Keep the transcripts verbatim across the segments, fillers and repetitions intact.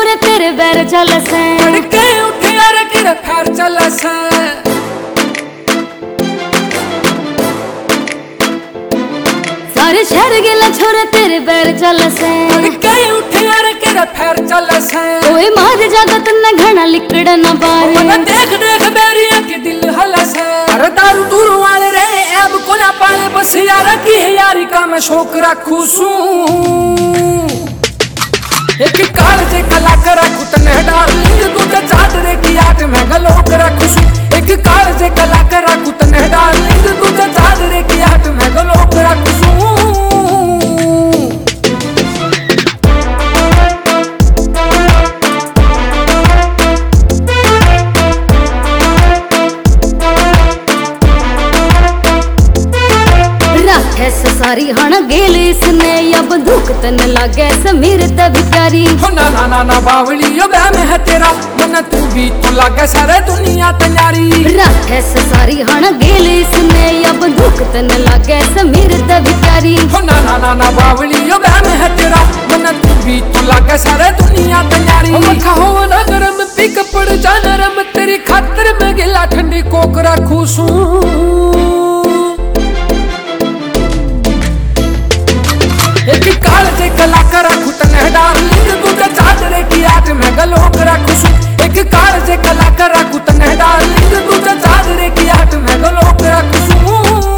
छोरे तेरे बैर चल से तड़के उठे यार किर फेर चल से सारे शहर गिला छोरे तेरे बैर चल से तड़के उठे यार किर फेर चल से ओए मार जगत न घना लिकड़ न बारे मन देख देख बेरिया के दिल हलस है अरे दारू दूर वाले रे अब को ना पाले बस यार की है यारी का मैं शौक रखूं सू एक काल जे कला करा कुतने डार्लिंग तू तो चादरे की आट में गलोक रखूं एक काल जे कला करा कुतने डार्लिंग तू तो चादरे की आट में गलोक रखूं सारी हण गेल इसने अब दुख तन लागे समीर तभी प्यारी हो ना ना ना ना बावली यो बैम है तेरा मन तू भी तू लागे सारे दुनिया तैयारी राखे सारी हण गेल इसने अब दुख तन लागे समीर तभी प्यारी हो ना ना ना ना बावली यो बैम है तेरा मन तू भी तू लागे सारे दुनिया तैयारी मखा हो ना गरम पिक पड़ जा नरम तेरी खातिर में गिला ठंडी कोक रखूं सू एक काल जे कला करा खुतने डार्लिंग तू तो चादरे की आट में गलोक रखूं एक काल जे कला करा खुतने डार्लिंग तू तो चादरे की आट में गलोक रखूं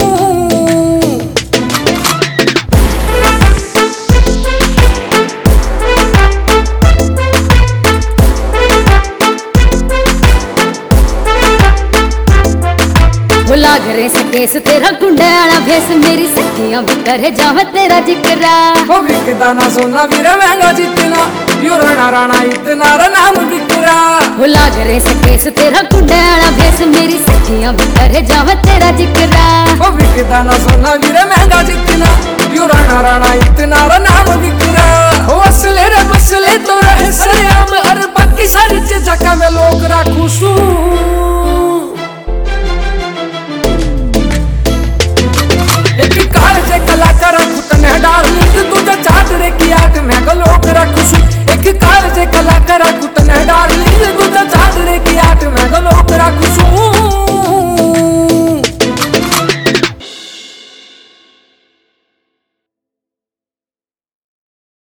लाग रे सकेस तेरा कुंडाला भेस मेरी सखियां भी करे जावे तेरा जिक्रा ओ बिकदा ना सोना वीरा महंगा जितना यो राणा राणा इतना रा नाम बिकरा हो लाग रे सकेस तेरा कुंडाला भेस मेरी सखियां भी करे जावे तेरा जिक्रा ओ बिकदा ना सोना वीरा महंगा जितना यो राणा राणा इतना रा नाम बिकरा ओ असले रे बसले तो रहे सरेआम और बाकी सारी चीज़ का मैं लोग रखूं सू एक काल जे कला करा खुतने डार्लिंग तू तो चादरे की आट में गलोक रखूं एक काल जे कला करा खुतने डार्लिंग